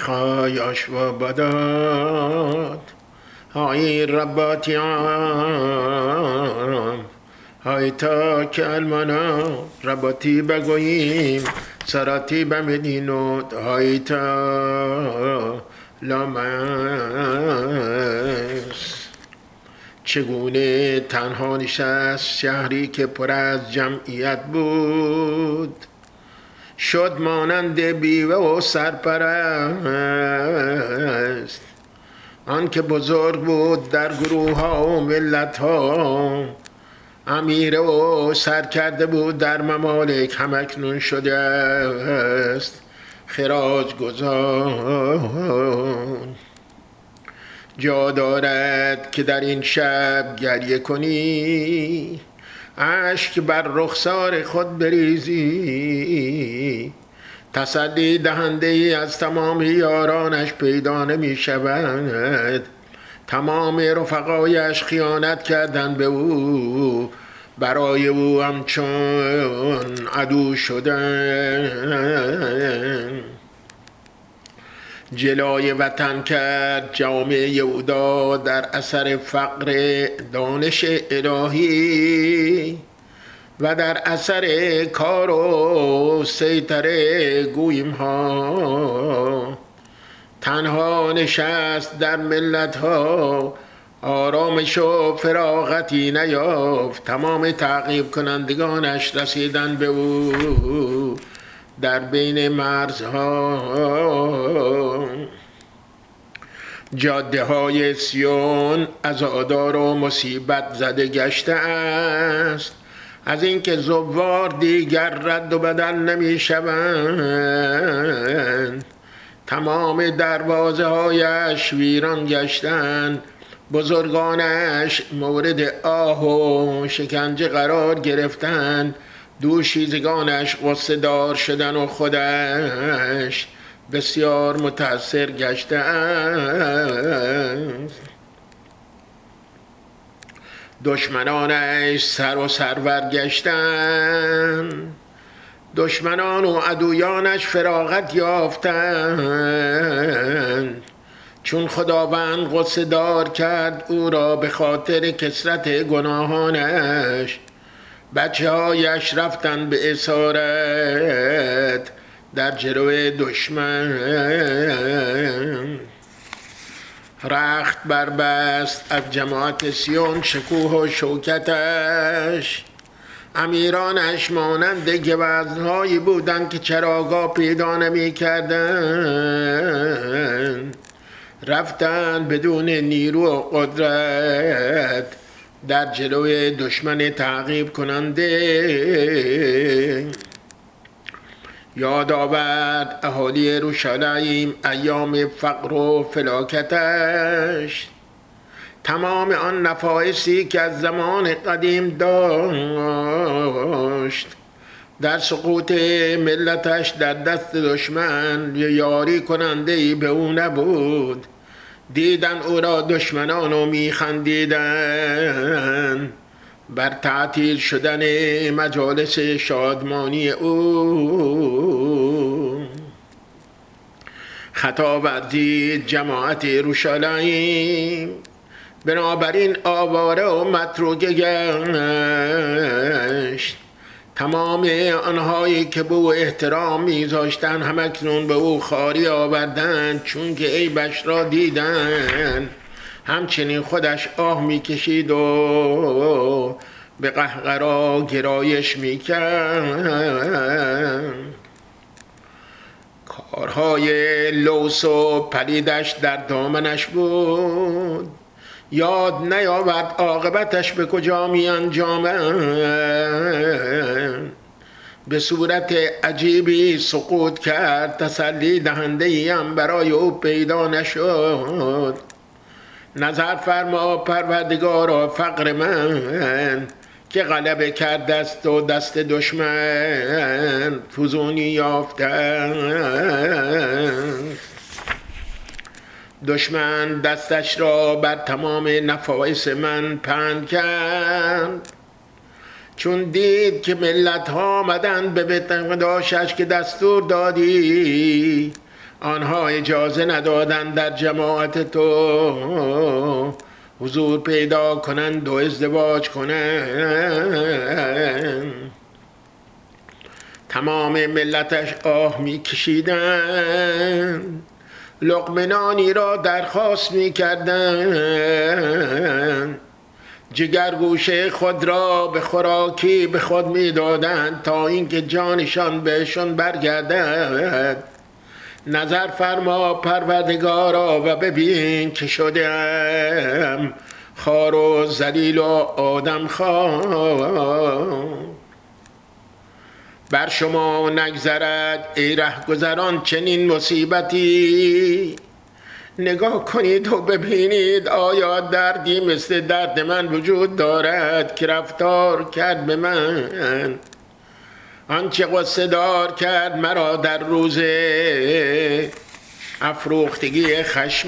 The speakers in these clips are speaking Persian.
خایش و بداد های رباتیام های تا کلمانا رباتی بگوییم سراتی بمدینود های تا لامس. چگونه تنها نشست شهری که پر از جمعیت بود، شد مانند بیوه و سرپرست. آن که بزرگ بود در گروه ها و ملت ها، امیر و سر کرده بود در ممالک، همکنون شده است خراج گزار. جا دارد که در این شب گریه کنی، اشک بر رخسار خود بریزی. تسلی دهنده ای از تمام یارانش پیدا نمی شود. تمام رفقایش خیانت کردن به او، برای او همچون عدو شدن. جلای وطن کرد جامعه یهودا در اثر فقر دانش الهی و در اثر کار و سیطره گویم ها. تنها نشست در ملت ها، آرامش و فراغتی نیافت. تمام تعقیب کنندگانش رسیدن به او در بین مرزها. جاده های سیون عزادار و مصیبت زده گشته است، از اینکه زوار دیگر رد و بدل نمی شوند. تمام دروازه هایش ویران گشتند، بزرگانش مورد آه و شکنجه قرار گرفتند. دوشیزگانش غصه دار شدن و خودش بسیار متأثر گشته است. دشمنانش سر و سرور گشتند، دشمنان و عدویانش فراغت یافتند. چون خداوند غصه دار کرد او را به خاطر کثرت گناهانش، بچه هایش رفتن به اسارت در جلو دشمن. رخت بربست از جماعت سیون شکوه و شوکتش، امیرانش مانند گوزنهایی بودند که چراگاه پیدا نمی کردن. رفتن بدون نیرو و قدرت در جلوی دشمن تعقیب کننده. یاد آورد اهالی یروشلیم ایام فقر و فلاکتش، تمام آن نفایسی که از زمان قدیم داشت. در سقوط ملتش در دست دشمن یاری کننده ای به او نبود. دیدن او را دشمنان و میخندیدن بر تعطیل شدن مجالس شادمانی او. خطا ورزید جماعت یروشلیم، بنابراین آواره و متروکه گشت. تمام آنهایی که به او احترام می‌ذاشتند همکنون به او خواری آوردند، چون که عیبش را دیدند. همچنین خودش آه می‌کشید و به قهقرا گرایش می‌کرد. کارهای لوس و پلیدش در دامنش بود، یاد نیاورد عاقبتش به کجا می انجامد. به صورت عجیبی سقوط کرد، تسلی دهنده ای هم برای او پیدا نشد. نظر فرما پروردگارا فقر من که غلبه کرد دست و دست دشمن فزونی یافتند. دشمن دستش را بر تمام نفایس من پهن کرد، چون دید که ملت ها آمدند به بیت مقدسش که دستور دادی آنها اجازه ندادند در جماعت تو حضور پیدا کنند و ازدواج کنند. تمام ملتش آه می کشیدند، لقمه نانی را درخواست می کردند، جگرگوشه خود را به خوراکی به خود می دادند تا اینکه جانشان بهشون برگردد. نظر فرما پروردگارا و ببین که شدم خوار و ذلیل و آدم خوار. بر شما نگذرد ای رهگذران چنین مصیبتی، نگاه کنید و ببینید آیا دردی مثل درد من وجود دارد که رفتار کرد به من، آنچه غصه دار کرد مرا در روز افروختگی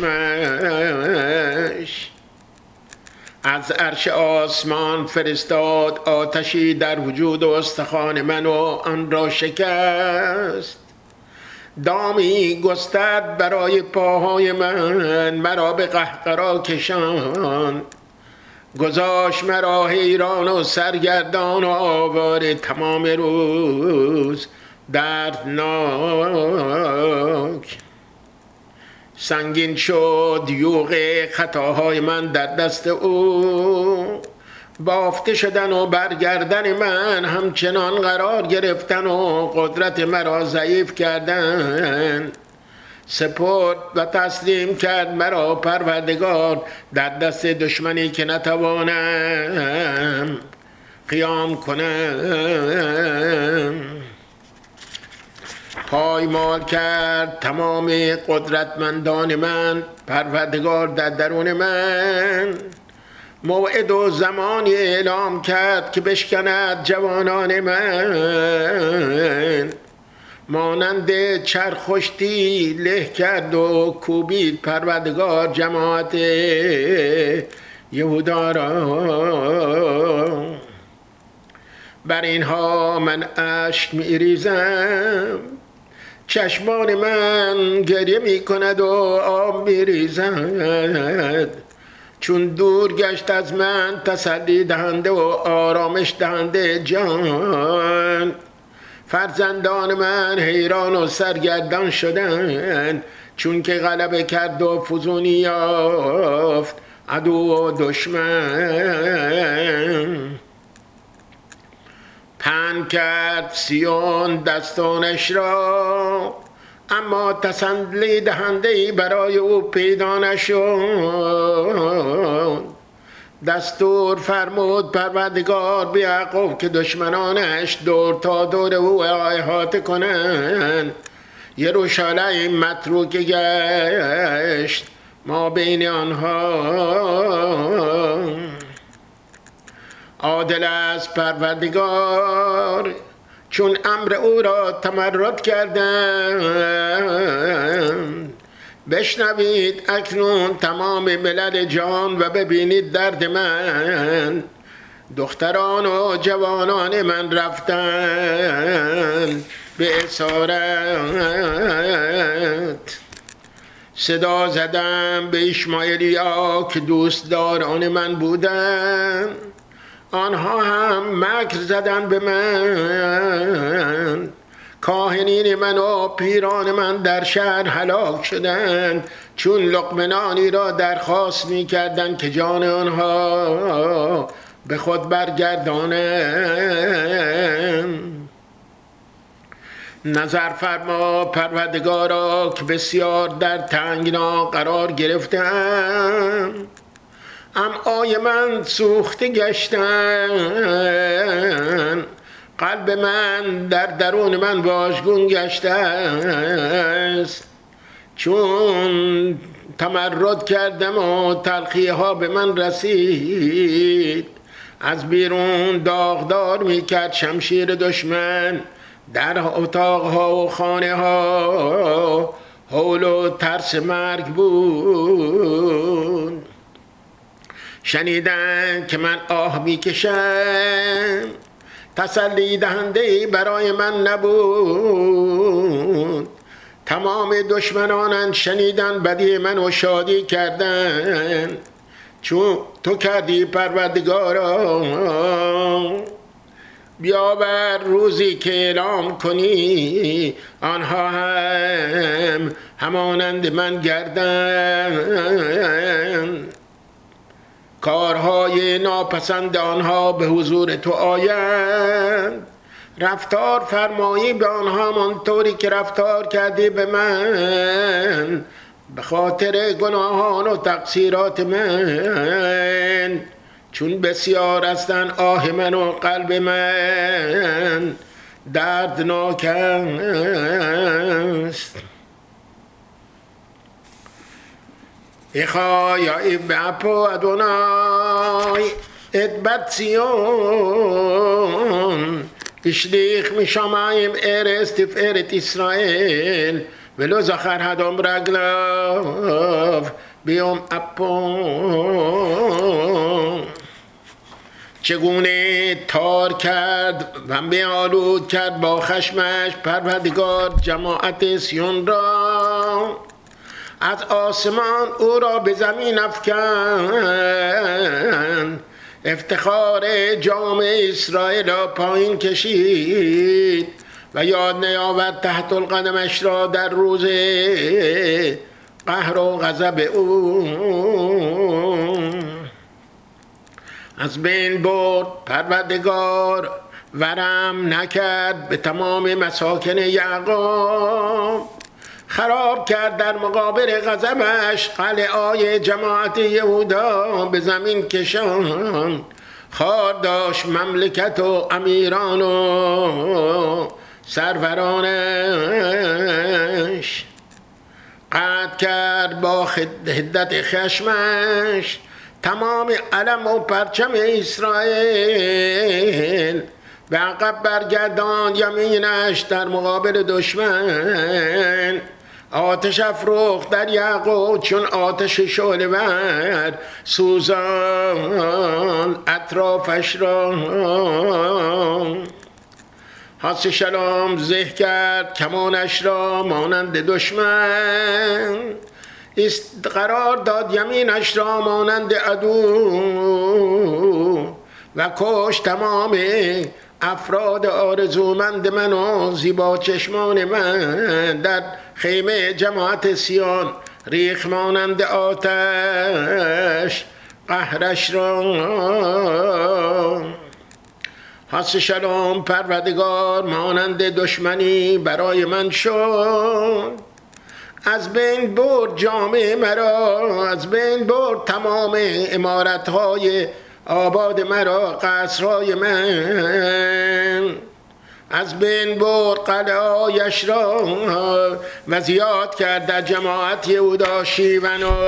خشمش. از عرش آسمان فرستاد آتشی در وجود و استخوان من و آن را شکست. دامی گسترد برای پاهای من، مرا به قهقرا کشاند، گذاشت مرا حیران و سرگردان و آواره تمام روز دردناک. سنگین شد یوغ خطاهای من در دست او، بافته شدن و برگردن من همچنان قرار گرفتن و قدرت مرا ضعیف کردن. سپرد و تسلیم کرد مرا پروردگار در دست دشمنی که نتوانم قیام کنم. پایمال کرد تمام قدرتمندان من پروردگار در درون من. موعد و زمانی اعلام کرد که بشکند جوانان من. مانند چرخشتی له کرد و کوبید پروردگار جماعت یهودا را. بر اینها من اشک می ریزم، چشمان من گریه می کند و آب می ریزد، چون دور گشت از من تسلی دهنده و آرامش دهنده جان. فرزندان من حیران و سرگردان شدند، چون که غلبه کرد و فزونی یافت عدو و دشمن. پهن کرد سیون دستانش را، اما تسلی دهنده‌ای برای او پیدا نشد. دستور فرمود پروردگار به یعقوب که دشمنانش دور تا دور او احاطه کنند. یروشالیم متروک گشت ما بین آنها. عادل است پروردگار چون امر او را تمرد کردند. بشنوید اکنون تمام ملل جان و ببینید درد من. دختران و جوانان من رفتند به اسارت. صدا زدم به اشماعیلیا که دوستداران من بودند، آنها هم مکر زدن به من. کاهنین من و پیران من در شهر هلاک شدند، چون لقمه نانی را درخواست می کردند که جان آنها به خود برگردانند. نظر فرما پروردگارا که بسیار در تنگنا قرار گرفتم. امعای من سوخته گشتن، قلب من در درون من واژگون گشته است. چون تمرد کردم و تلخی ها به من رسید، از بیرون داغدار می کرد شمشیر دشمن. در اتاق ها و خانه ها هول و ترس مرگ بود. شنیدن که من آه می کشم، تسلی دهنده برای من نبود. تمام دشمنانم شنیدن بدی من و شادی کردن، چون تو کردی پروردگارا. بیاور روزی که اعلام کنی آنها هم همانند من گردن، کارهای ناپسند آنها به حضور تو آیند. رفتار فرمایی به آنها منطوری که رفتار کردی به من، به خاطر گناهان و تقصیرات من. چون بسیار هستند آه من و قلب من دردناک است. איכה יאיב באפו אדוני את בת ציון, השליך משמיים ארץ תפארת ישראל, ולא זכר אדום רגליו بیام اپو. چگونه تار کرد و بیالود کرد با خشمش پروردگار جماعت سیون را، از آسمان او را به زمین افکند، افتخار جامعه اسرائیل را پایین کشید و یاد نیاورد تحت القدمش را در روز قهر و غضب او. از بین برد پروردگار ورم نکرد به تمام مساکن یعقوب، خراب کرد در مقابل غضبش قلعه‌های جماعت یهودا به زمین کشاند. خار داشت مملکت و امیران و سرورانش، قطع کرد با حدت خشمش تمام علم و پرچم اسرائیل، به عقب برگردان یمینش در مقابل دشمن. آتش افروخت در یعقوب چون آتش شعله‌ور، سوزان اطرافش را. حس شلام زه کرد کمانش را مانند دشمن، قرار داد یمینش را مانند عدو و کش تمام افراد آرزومند من و زیبا چشمان من. در خیمه جماعت سیان ریخ مانند آتش قهرش را. حس شلام پروردگار مانند دشمنی برای من شد، از بین برد جامعه مرا، از بین برد تمام عمارت‌های آباد مرا، قصرهای من. از بین برد قلعه‌هایش را و زیاد کرد در جماعت یهودا شیون و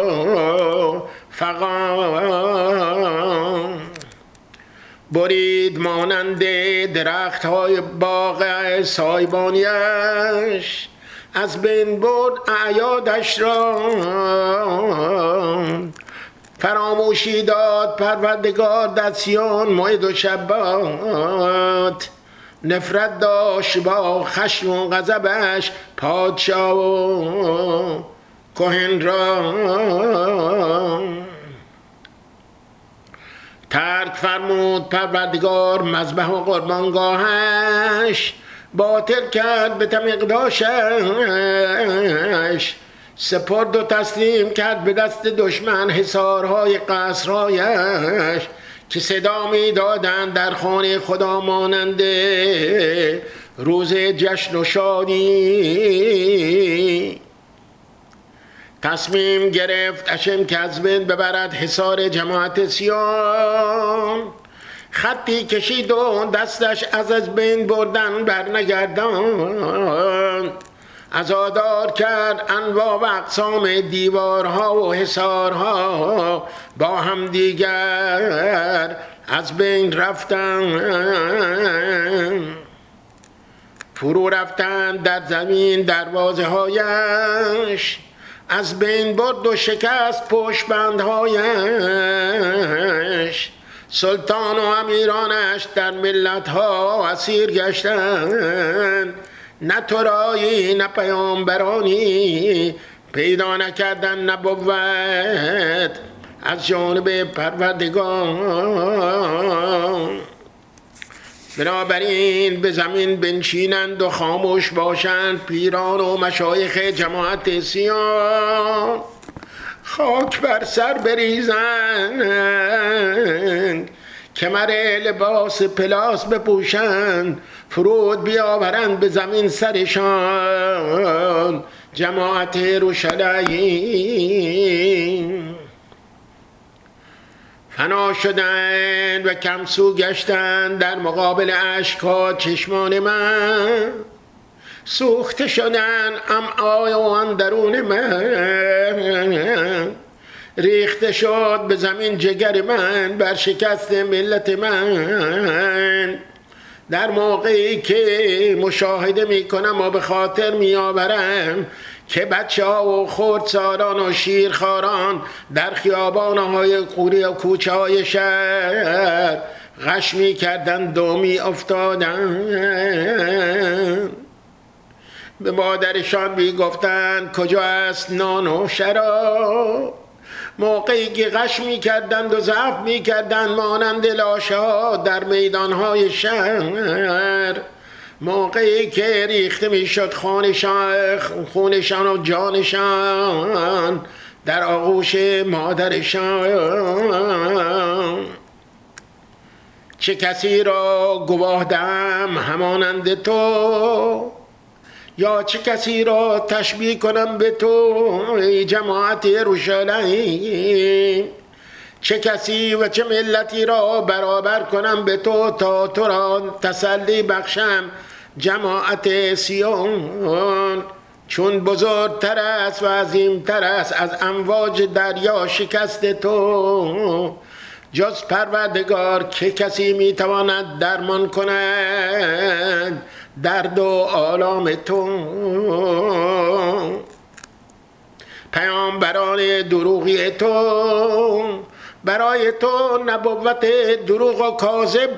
فغان. برید مانند درخت‌های باغ سایبانیش، از بین برد اعیادش را. فراموشی داد پروردگار در سیون موعد و شبات، نفرت داشت با خشم و غضبش پادشاه و کهن را. ترک فرمود پروردگار مذبح و قربانگاهش، باطل کرد به تمقداشش، سپرد و تسلیم کرد به دست دشمن حصارهای قصرهایش، که صدا می دادند در خانه خدا مانند روز جشن و شادی. تصمیم گرفت اشم که از بین ببرد حصار جماعت سیان، خطی کشید و دستش از بین بردن برنگرداند. عزادار کرد انواع و اقسام دیوارها و حصارها با هم دیگر از بین رفتن. فرو رفتن در زمین دروازه هایش، از بین برد و شکست پشتبندهایش. سلطان و امیرانش در ملتها اسیر گشتند، نه ترایی نه پیامبرانی پیدا نکردن نبوت از جانب پروردگار. بنابراین به زمین بنشینند و خاموش باشند پیران و مشایخ جماعت سیان، خاک بر سر بریزند، کمر لباس پلاس بپوشند، فرود بیاورند به زمین سرشان جماعت یروشلیم. فنا شدند و کمسو گشتند در مقابل اشکها چشمان من، سوخته شدند امعای و اندرون من، ریخته شد به زمین جگر من بر شکست ملت من. در موقعی که مشاهده می کنم و به خاطر می آورم که بچه ها و خردسالان و شیرخواران در خیابانهای قوری و کوچه های شهر غش می کردند و می افتادند، به مادرشان می گفتند کجا است نان و شراب. موقعی که غش می کردند و ضعف می کردند مانند لاشه ها در میدانهای شهر، موقعی که ریخته می شد خونشان و جانشان در آغوش مادرشان. چه کسی را گواه دهم همانند تو، یا چه کسی را تشبیه کنم به تو ای جماعت یروشلیم؟ چه کسی و چه ملتی را برابر کنم به تو تا تو را تسلی بخشم جماعت سیون؟ چون بزرگتر است و عظیمتر است از امواج دریا شکست تو، جز پروردگار که کسی میتواند درمان کند درد و آلام تو. پیامبران دروغی تو برای تو نبوت دروغ و کاذب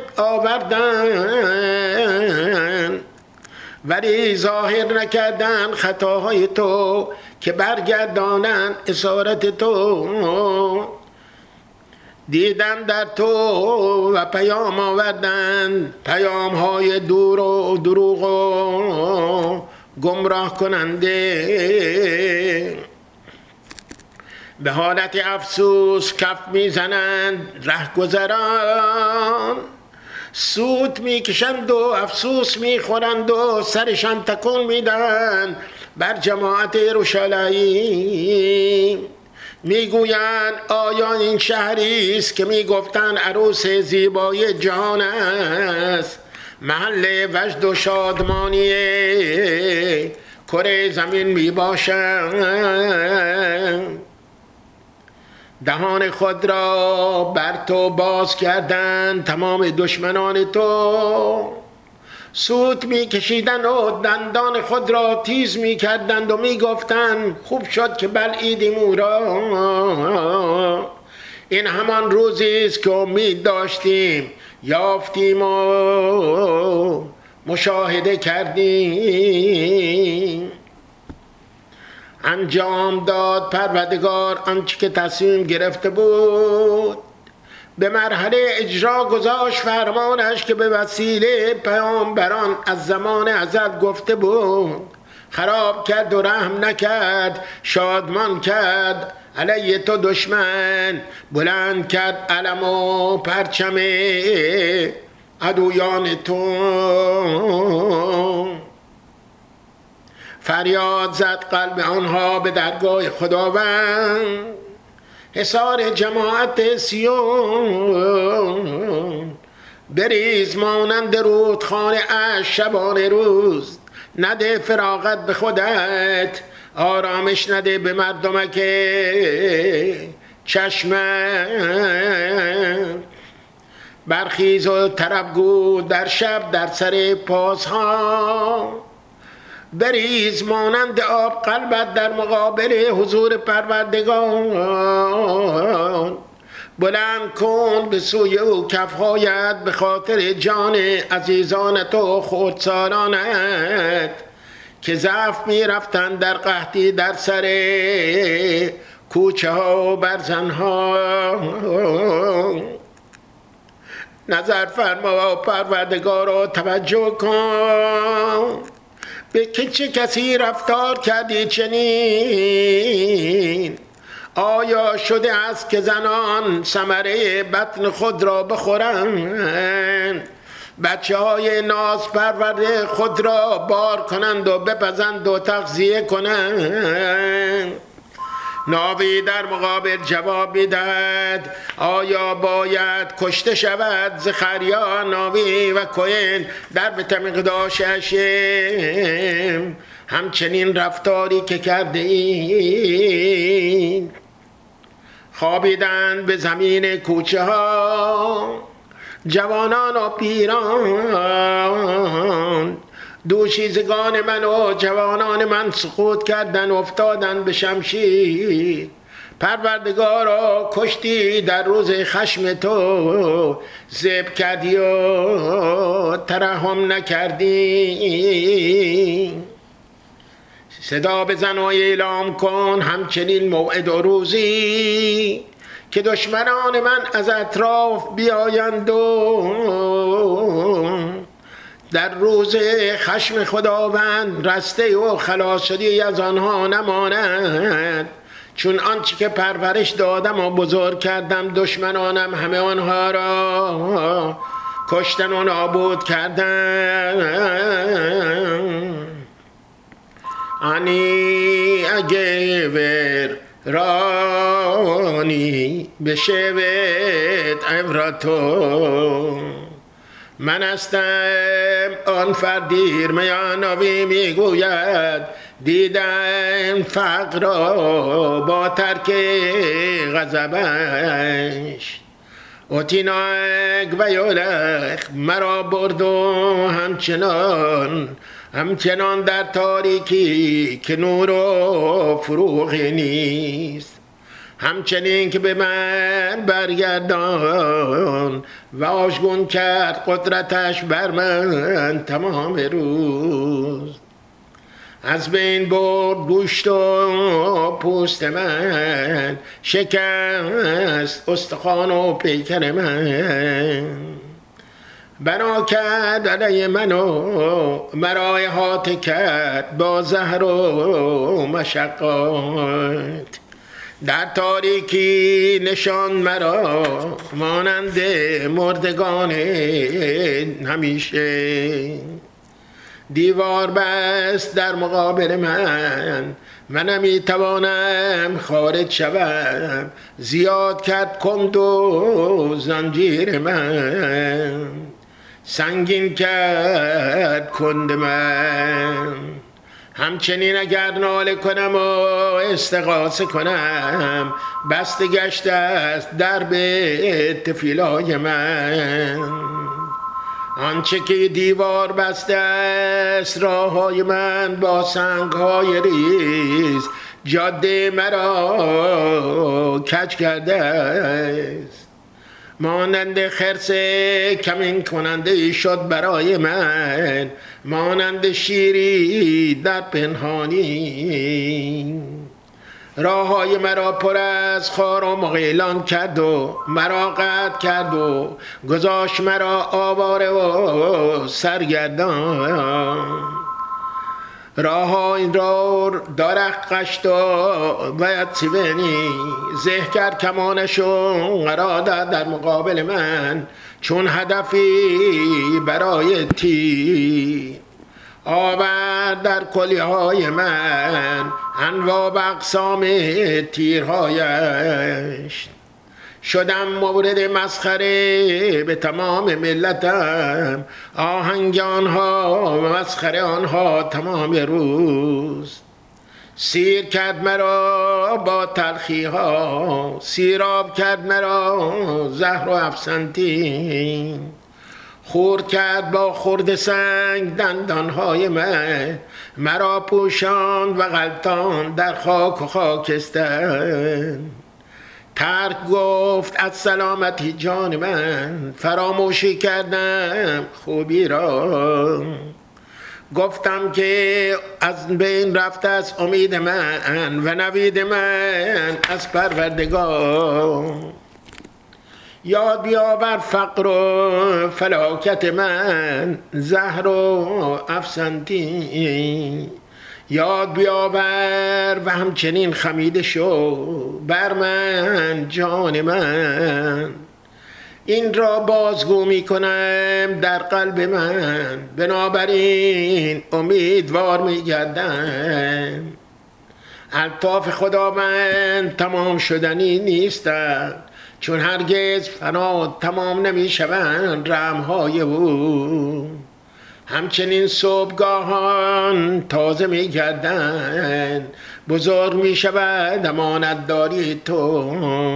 آوردن، ولی ظاهر نکردن خطاهای تو که برگردانن اسارت تو. دیدن در تو و پیام آوردن پیام های دور و دروغ و گمراه کننده. به حالت افسوس کف میزنند رهگذران، سود میکشند و افسوس میخورند و سرشان تکون میدن بر جماعت یروشلیم. میگویند آیا این شهری است که میگفتند عروس زیبای جهان است، محل وجد و شادمانی کره زمین میباشند؟ دهان خود را بر تو باز کردند تمام دشمنان تو، سوت میکشیدند و دندان خود را تیز میکردند و میگفتند خوب شد که بلعیدیم او را. این همان روزی است که امید داشتیم یافتیم و مشاهده کردیم. انجام داد پروردگار آنچه که تصمیم گرفته بود، به مرحله اجرا گذاشت فرمانش که به وسیله پیامبران از زمان ازل گفته بود. خراب کرد و رحم نکرد، شادمان کرد علیه تو دشمن، بلند کرد علم و پرچم عدویان تو. فریاد زد قلب آنها به درگاه خداوند، حصار جماعت سیون بریز مانند رودخانه اش شبانه روز. نده فراغت به خودت، آرامش نده به مردمک چشمت. برخیز و طرب گو در شب در سر پاسها، بریز مانند آب قلبت در مقابل حضور پروردگار. بلند کن به سوی او کفهایت به خاطر جان عزیزانت و خردسالانت. که ضعف می رفتن در قحطی در سر کوچه ها و برزن ها. نظر فرما پروردگارا توجه کن، به چه کسی رفتار کردی چنین؟ آیا شده است که زنان ثمره بطن خود را بخورند، بچه های ناز پرورده خود را بار کنند و بپزند و تغذیه کنند؟ ناوی در مقابل جواب میدهد آیا باید کشته شود زخریا ناوی و کوهن در بیت مقدس هشم همچنین رفتاری که کرده اید؟ خوابیدند به زمین کوچه ها جوانان و پیران، دوشیزگان من و جوانان من سقوط کردن افتادن به شمشیر. پروردگارا کشتی در روز خشم تو، ذبح کردی و ترحم نکردی. صدا بزن و اعلام کن همچنین موعد و روزی که دشمنان من از اطراف بیایند و در روز خشم خداوند رسته و خلاص شدی از آنها نماند. چون آنچه که پرورش دادم و بزرگ کردم دشمنانم همه آنها را کشتن و نابود کردن. انی اگه ور رانی بشوید عبرتو، من هستم آن فردیر میانوی میگوید دیدم فقر را با ترک غضبش. اوتیناک و یولخ مرا برد و همچنان در تاریکی که نور و فروغی نیست. همچنین که به من برگردان و آشگون کرد قدرتش بر من تمام روز. از بین برد گوشت و پوست من، شکست استخوان و پیکر من. بنا کرد علیه من و مرا احاطه کرد با زهر و مشقات. در تاریکی نشان مرا مانند مردگان همیشه. دیوار بست در مقابل من نمیتوانم خارج شوم. زیاد کرد کند و زنجیر من، سنگین کرد کند من. همچنین اگر ناله کنم و استغاثه کنم بسته گشته است درب تفیلای من. آنچه که دیوار بسته است راههای من با سنگهای ریز، جاده مرا کج کرده است. مانند خرس کمین کننده شد برای من، مانند شیری در پنهانی. راههای مرا پر از خار و مغیلان کرد و مرا قطع کرد و گذاشت مرا آواره و سرگردان. راههای را درخت قشت و سیبنی زه کرد کمانشو قرار داد در مقابل من چون هدفی برای تیر. آورد در کلیهای من انواع و اقسام تیرهایش. شدم مورد مسخره به تمام ملتم، آهنگ آنها و مسخره آنها تمام روز. سیر کرد مرا با تلخی ها، سیراب کرد مرا زهر و افسنتی. خورد کرد با خورد سنگ دندانهای من، مرا پوشاند و غلطان در خاک و خاکستر. ترک گفت از سلامتی جان من، فراموشی کردم خوبی را. گفتم که از بین رفته از امید من و نوید من از پروردگار. یاد بیاور فقر و فلاکت من، زهر و افسنتی. یاد بیاور و همچنین خمیده شو بر من جان من. این را بازگو می کنم در قلب من، بنابراین امیدوار می گردم. الطاف خداوند تمام شدنی نیستند، چون هرگز فنا تمام نمی شوند رحم‌های او. همچنین صبحگاهان تازه می گردند، بزرگ می شود امانتداری تو.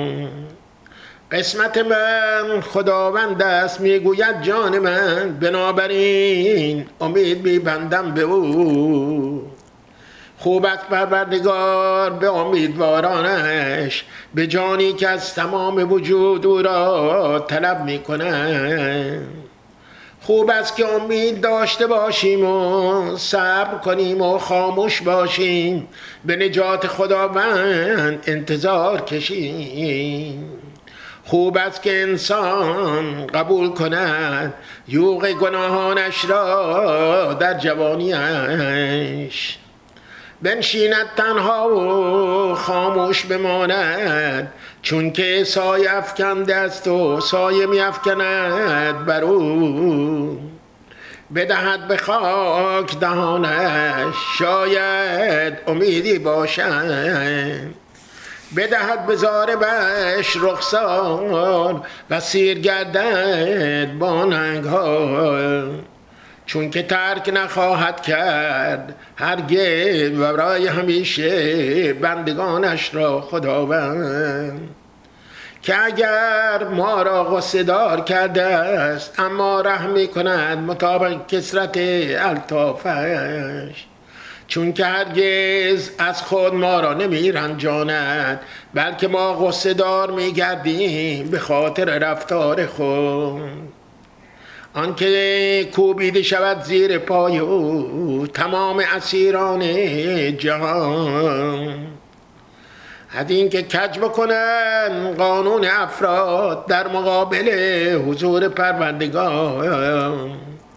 قسمت من خداوند است میگوید جان من، بنابراین امید میبندم به او. خوب است پروردگار به امیدوارانش، به جانی که از تمام وجود او را طلب میکنند. خوب است که امید داشته باشیم و صبر کنیم و خاموش باشیم، به نجات خداوند انتظار کشیم. خوب است که انسان قبول کند یوغ گناهانش را در جوانیش، بنشیند تنها و خاموش بماند، چون که سایه افکنده است و سایه می افکند بر او. بدهد به خاک دهانش، شاید امیدی باشد. بدهد به زاربش رخسار و سیر گردد با ننگ ها، چون که ترک نخواهد کرد هرگز و برای همیشه بندگانش را خداوند. که اگر ما را غصه دار کرده است، اما رحم می کند مطابق کثرت الطافش، چون که هرگز از خود ما را نمی رنجاند، بلکه ما غصه دار می گردیم به خاطر رفتار خود. آنکه کوبیده شود زیر پای او تمام اسیران جهان، از این که کج بکنن قانون افراد در مقابل حضور پروردگار.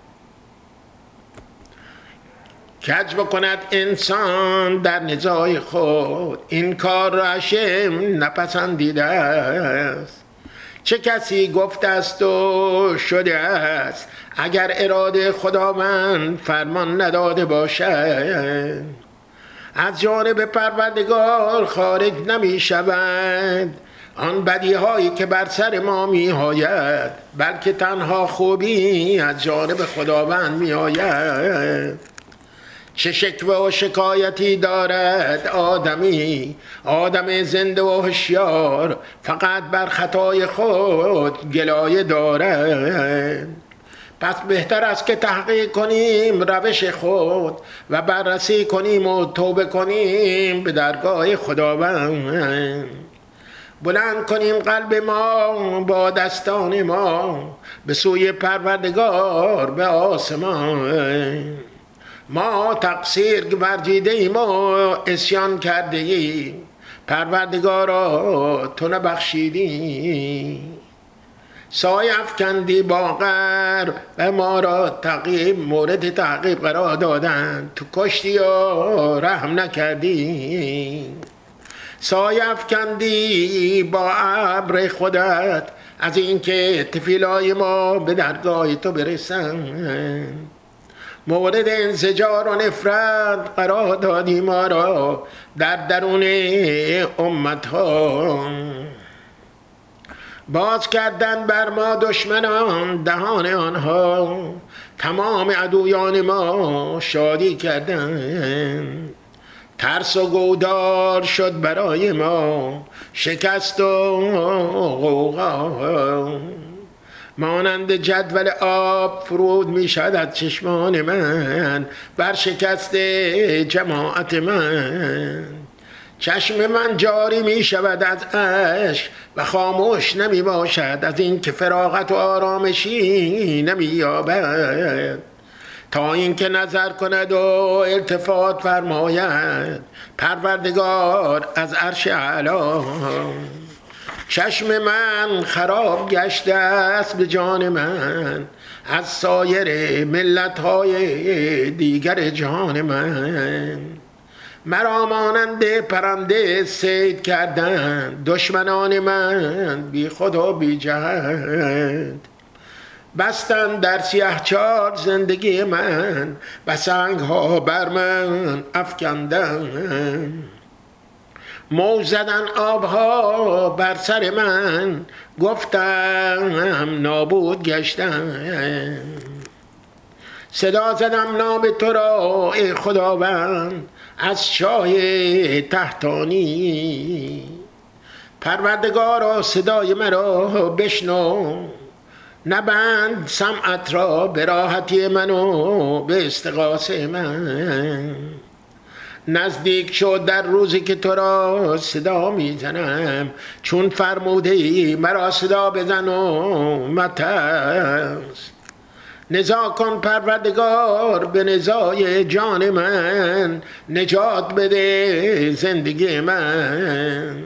کج بکند انسان در نزاع خود، این کار را هشم نپسندیده است. چه کسی گفته است و شده است اگر اراده خداوند فرمان نداده باشد؟ از جانب پروردگار خارج نمی شود آن بدی هایی که بر سر ما می آید، بلکه تنها خوبی از جانب خداوند می آید. چه شکوه و شکایتی دارد آدم زنده و هوشیار، فقط بر خطای خود گلایه دارد. پس بهتر است که تحقیق کنیم روش خود و بررسی کنیم و توبه کنیم به درگاه خداوند. بلند کنیم قلب ما با دستان ما به سوی پروردگار به آسمان. ما تقصیر ورزیده ایم و عصیان کرده ایم، پروردگارا تو نبخشیدی. سایه افکندی با غرب و ما را تعقیب مورد تعقیب قرار دادند، تو کشتی و رحم نکردی. سایه افکندی با ابر خودت از اینکه طفلای ما به درگاه تو برسند. مورد انزجار و نفرت قرار دادی ما را در درون امت ها. باز کردن بر ما دشمنان دهان آنها، تمام عدویان ما شادی کردند. ترس و گودار شد برای ما، شکست و غوغا. مانند جدول آب فرود می شد از چشمان من بر شکست جماعت من. چشم من جاری می شود از اشک و خاموش نمی باشد از این که فراغت و آرامشی نمی یابد. تا اینکه نظر کند و التفات فرماید پروردگار از عرش اعلی. چشم من خراب گشته است به جان من از سایر ملت‌های دیگر جان من. مرا مانند پرنده صید کردند دشمنان من بی خود و بی جهت. بستند در سیه‌چال زندگی من و سنگ‌ها بر من افکندند. موج زدن آبها بر سر من گفتم نابود گشتم. صدا زدم نام تو را ای خداوند از شاه تحتانی. پروردگارا صدای مرا بشنو، نبند سمعت را به راحتی من و به استغاثه من. نزدیک شد در روزی که تو را صدا میزنم، چون فرموده ای مرا صدا بزن و مترس. نزاع کن پروردگار به نزاع جان من، نجات بده زندگی من.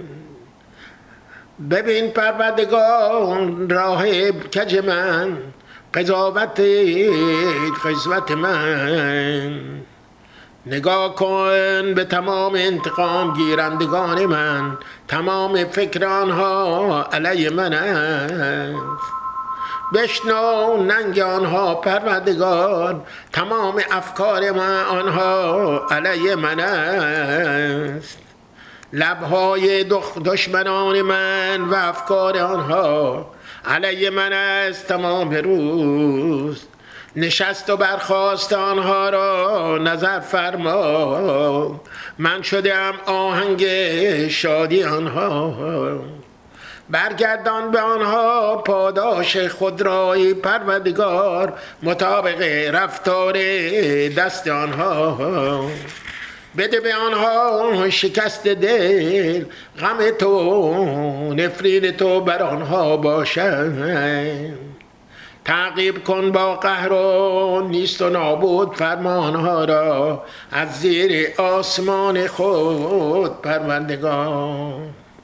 ببین پروردگار راه کج من، قضاوت قسمت من. نگاه کن به تمام انتقام گیرندگان من، تمام فکر آنها علی من است. بشنو ننگ آنها پروردگار، تمام افکار من آنها علی من است. لبهای دشمنان من و افکار آنها علی من است تمام روز. نشست و برخاست آنها را نظر فرما، من شدم آهنگ شادی آنها. برگردان به آنها پاداش خود را ای پروردگار، مطابق رفتار دست آنها. بده به آنها شکست دل، غم تو نفرین تو بر آنها باشد. تعقیب کن با قهر و نیست و نابود فرمانها را از زیر آسمان خود پروردگار.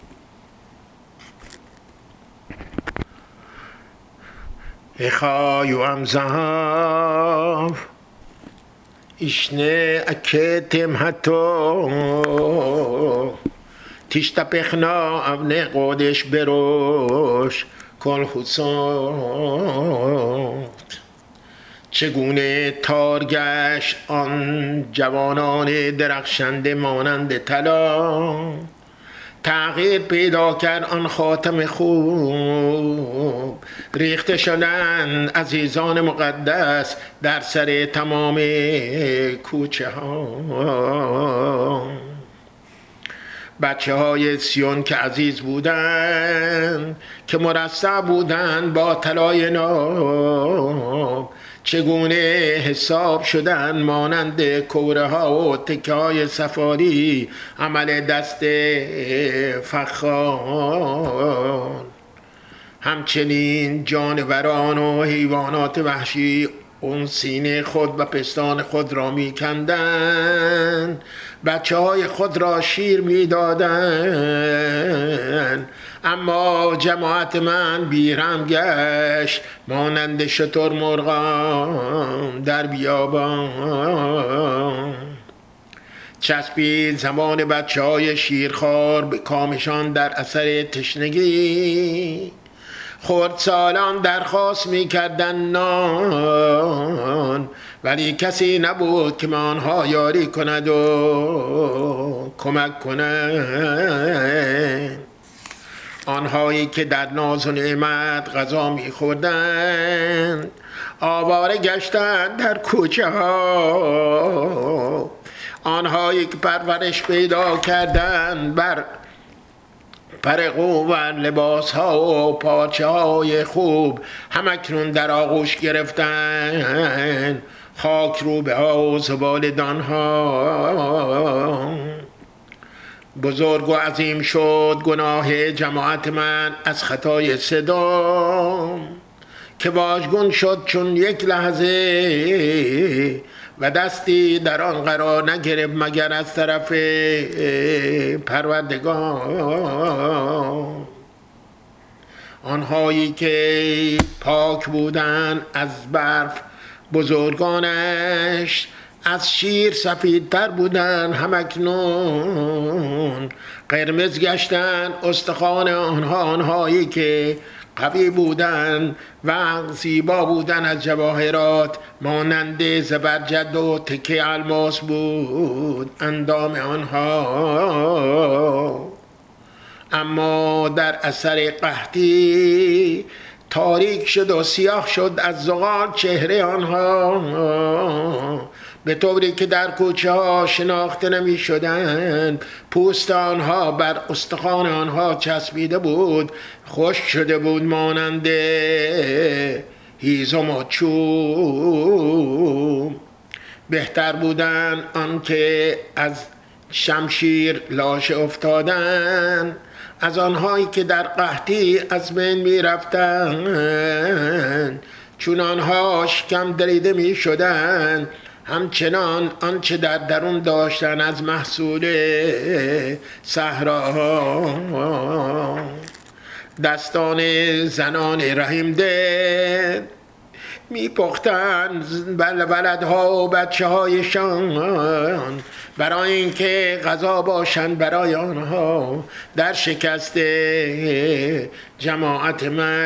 اخایو امزاف اشنه اکتم حتی تشتپخنا ابن قدش بروش کل حسات. چگونه تارگشت آن جوانان درخشنده مانند طلا، تغییر پیدا کرد آن خاتم خوب. ریخته شدن عزیزان مقدس در سر تمام کوچه ها. بچه های سیون که عزیز بودند، که مرصع بودند با طلای ناب، چگونه حساب شدن مانند کوره ها و تکه های سفاری عمل دست فخار. همچنین جانوران و حیوانات وحشی اون سینه خود و پستان خود را می کندن، بچه های خود را شیر می دادن. اما جماعت من بیرم گشت مانند شتر مرغان در بیابان. چسبید زمان بچه های شیرخوار به کامشان در اثر تشنگی. خردسالان درخواست می کردن نان، ولی کسی نبود که آنها یاری کند و کمک کند. آنهایی که در ناز و نعمت غذا می خوردند آواره گشتند در کوچه ها. آنهایی که پرورش پیدا کردند بر پرقو و لباس ها و پارچه های خوب همکنون در آغوش گرفتن خاک روبه ها و زبال دان ها. بزرگ و عظیم شد گناه جماعت من از خطای صدام، که واژگون شد چون یک لحظه و دستی در آن قرار نگرفت مگر از طرف پروردگار. آنهایی که پاک بودن از برف بزرگانش، از شیر سفیدتر بودن همکنون قرمز گشتن استخوان آنها. آنهایی که قوی بودن و زیبا بودن از جواهرات مانند زبرجد و تکه الماس بود اندام آنها. اما در اثر قحطی تاریک شد و سیاه شد از زغال چهره آنها، به طوری که در کوچه ها شناخته نمی شدند. پوست آنها بر استخوان آنها چسبیده بود، خشک شده بود مانند هیزم و چوب. بهتر بودن آنکه از شمشیر لاشه افتادن، از آنهایی که در قحطی از بین می رفتند، چون آنها شکم دریده می شدند، همچنان آنچه در درون داشتن از محصول صحراها. دستان زنان رحم دل می پختند ولدها و بچه هایشان برای اینکه غذا باشند برای آنها. در شکست جماعت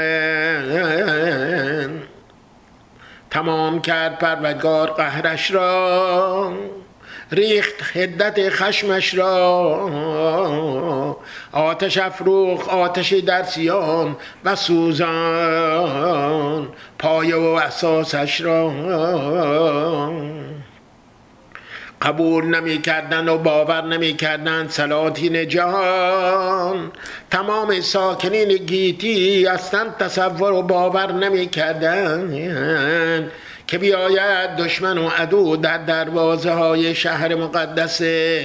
من تمام کرد پروردگار قهرش را، ریخت حدت خشمش را. آتش افروخت آتشی در سیان و سوزان پایه و اساسش را. قبول نمی کردن و باور نمی کردن سلاطین جهان. تمام ساکنین گیتی اصلا تصور و باور نمی کردن که بیاید دشمن و عدو در دروازه های شهر مقدس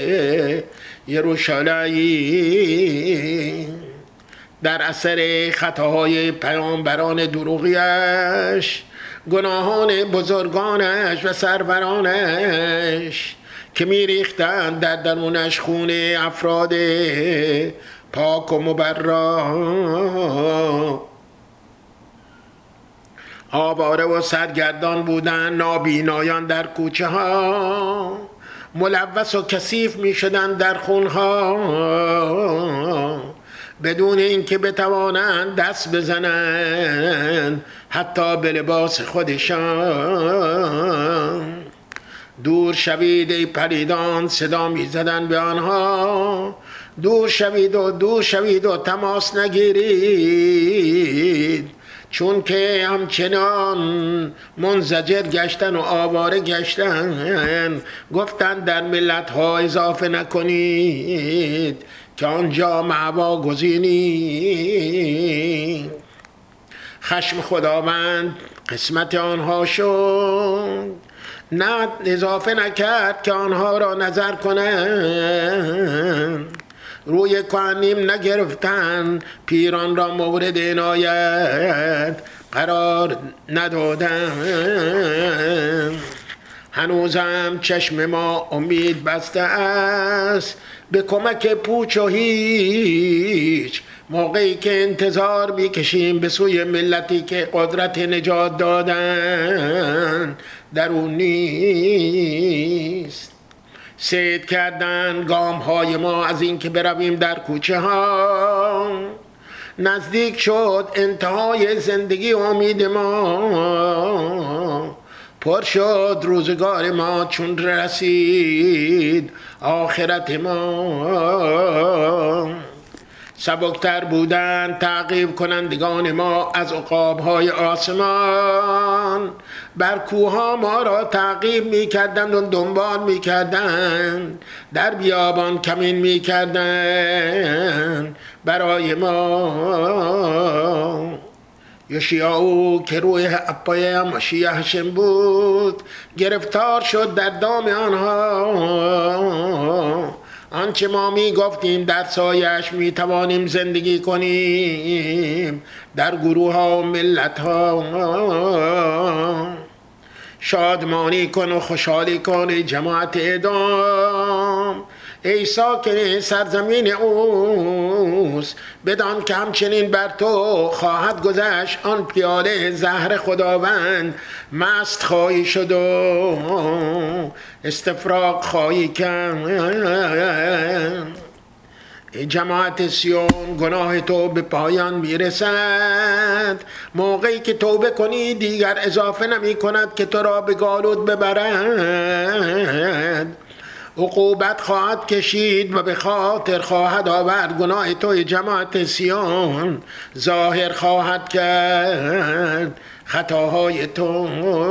یروشالیم. در اثر خطاهای پیامبران دروغیش، گناهان بزرگانش و سرورانش که میریختند در درونش خون افراد پاک و مبرا. آواره و سرگردان بودن، نابینایان در کوچه ها، ملوث و کثیف می شدن در خونها، بدون اینکه بتوانند دست بزنند حتی به لباس خودشان. دور شوید ای پریدان، صدا می زدن به آنها، دور شوید و دور شوید و تماس نگیرید، چون که همچنان منزجر گشتن و آواره گشتن. گفتند در ملت ها اضافه نکنید که آنجا مأوا گزینید. خشم خداوند قسمت آنها شد، نه اضافه نکرد که آنها را نظر کنند. روی کهنیم نگرفتن، پیران را مورد عنایت قرار ندادن. هنوزم چشم ما امید بسته است به کمک پوچ و هیچ، موقعی که انتظار میکشیم به سوی ملتی که قدرت نجات دادن در اون نیست. صید کردن گام های ما از این که برویم در کوچه ها. نزدیک شد انتهای زندگی و امید ما، پر شد روزگار ما چون رسید آخرت ما. سبکتر بودن تعقیب کنندگان ما از عقاب‌های آسمان، بر کوها ما را تعقیب می‌کردند و دنبال می‌کردند، در بیابان کمین می‌کردند برای ما. یوشیاو که روی اپای مشیح هشم بود، گرفتار شد در دام آنها. آنچه ما می گفتیم در سایش می توانیم زندگی کنیم در گروه ها و ملت ها. شادمانی کن و خوشحالی کن ای جماعت ادام، ای ساکن سرزمین اوست، بدان که همچنین بر تو خواهد گذشت آن پیاله زهر خداوند. مست خواهی شد و استفراغ خواهی کرد. ای جماعت سیون، گناه تو به پایان میرسد. موقعی که توبه کنی دیگر اضافه نمی کند که تو را به گالود ببرد. عقوبت خواهد کشید و به خاطر خواهد آورد. گناه توی جماعت سیون ظاهر خواهد کرد خطاهای تو.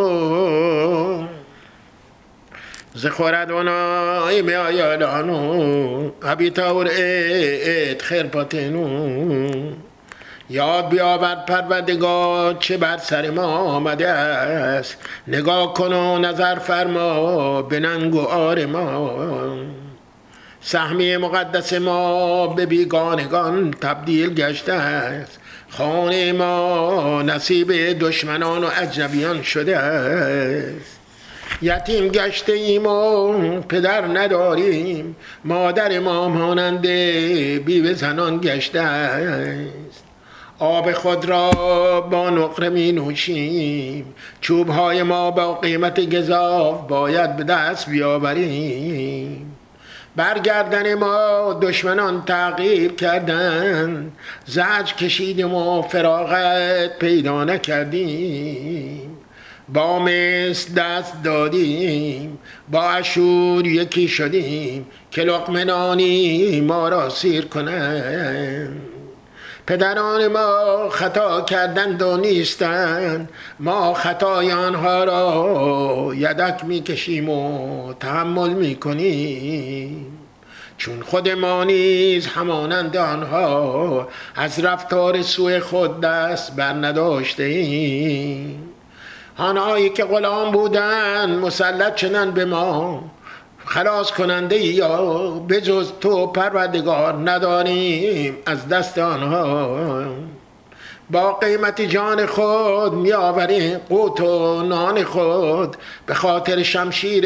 زخوردونای می آیادانو ابیتاور ایت خرپاتنو. یاد بیاورد پروردگار چه بر سر ما آمده است. نگاه کن و نظر فرما به ننگ و عار ما. سهمی مقدس ما به بیگانگان تبدیل گشته است. خانه ما نصیب دشمنان و اجنبیان شده است. یتیم گشته ایم و پدر نداریم. مادر ما مانند بیوه زنان گشته است. آب خود را با نقره می نوشیم. چوبهای ما با قیمت گزاف باید به دست بیاوریم. برگردن ما دشمنان تعقیب کردند. زجر کشیدیم و فراغت پیدا نکردیم. با مصر دست دادیم، با اشور یکی شدیم که لقمه نانی ما را سیر کنند. پدران ما خطا کردند و نیستند. ما خطای آنها را یدک میکشیم و تحمل میکنیم. چون خود ما نیز همانند آنها از رفتار سوء خود دست بر نداشته ایم. آنهایی که غلام بودند مسلط شدند به ما. خلاص کننده یا به جز تو پروردگار نداریم از دست آنها. با قیمت جان خود می آوریم قوت و نان خود به خاطر شمشیر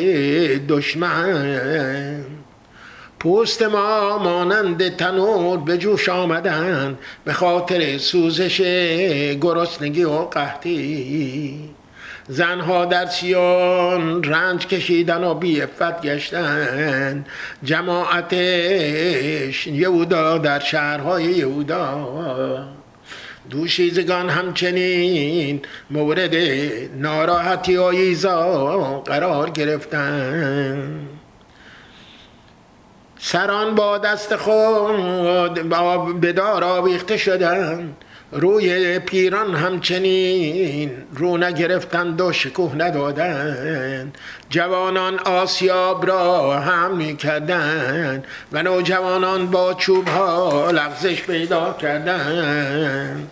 دشمن. پوست ما مانند تنور به جوش آمدن به خاطر سوزش گرسنگی و قحطی. زنها در سیون رنج کشیدن و بی عفت گشتن. جماعت یهودا در شهرهای یهودا دوشیزگان همچنین مورد ناراحتی و ایذا قرار گرفتن. سران با دست خود به دار آویخته شدند. روی پیران همچنین رو نگرفتند و شکوه ندادند. جوانان آسیاب را هم می کردند و نوجوانان با چوب ها لغزش پیدا کردند.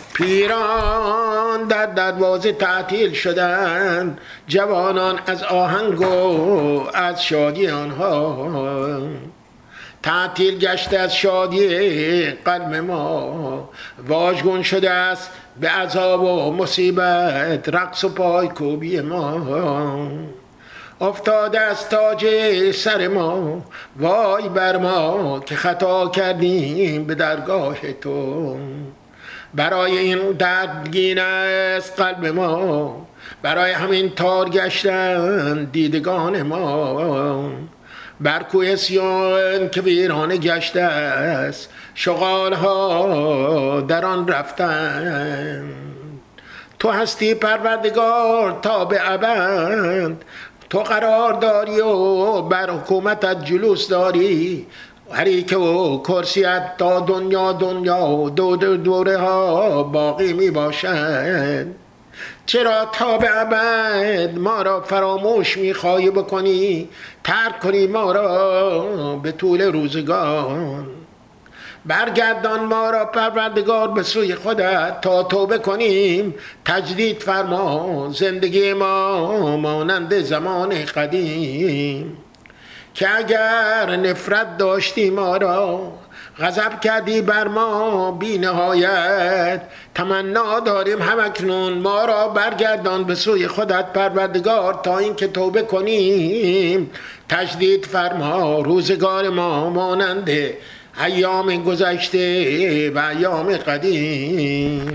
پیران در دروازه تعطیل شدند. جوانان از آهنگ و از شادی آنها. تعطیل گشته از شادی قلب ما. واژگون شده است به عذاب و مصیبت رقص و پایکوبی ما. افتاده از تاج سر ما. وای بر ما که خطا کردیم به درگاه تو. برای این دردگین است قلب ما. برای همین تار گشتن دیدگان ما. بر کوه سیون که ویرانه گشته است. شغال ها در آن رفتن. تو هستی پروردگار تا به ابد. تو قرار داری و بر حکومتت جلوس داری. حریک و کرسیت تا دنیا و دوره ها باقی می باشد. چرا تا به ابد ما را فراموش می‌خواهی بکنی؟ ترک کنی ما را به طول روزگار. برگردان ما را پروردگار به سوی خودت تا توبه کنیم. تجدید فرما زندگی ما مانند زمان قدیم. که اگر نفرت داشتی ما را، غضب کردی بر ما بی نهایت. تمنا داریم همکنون ما را برگردان به سوی خودت پروردگار، تا این که توبه کنیم. تجدید فرما روزگار ما مانند ایام گذشته و ایام قدیم.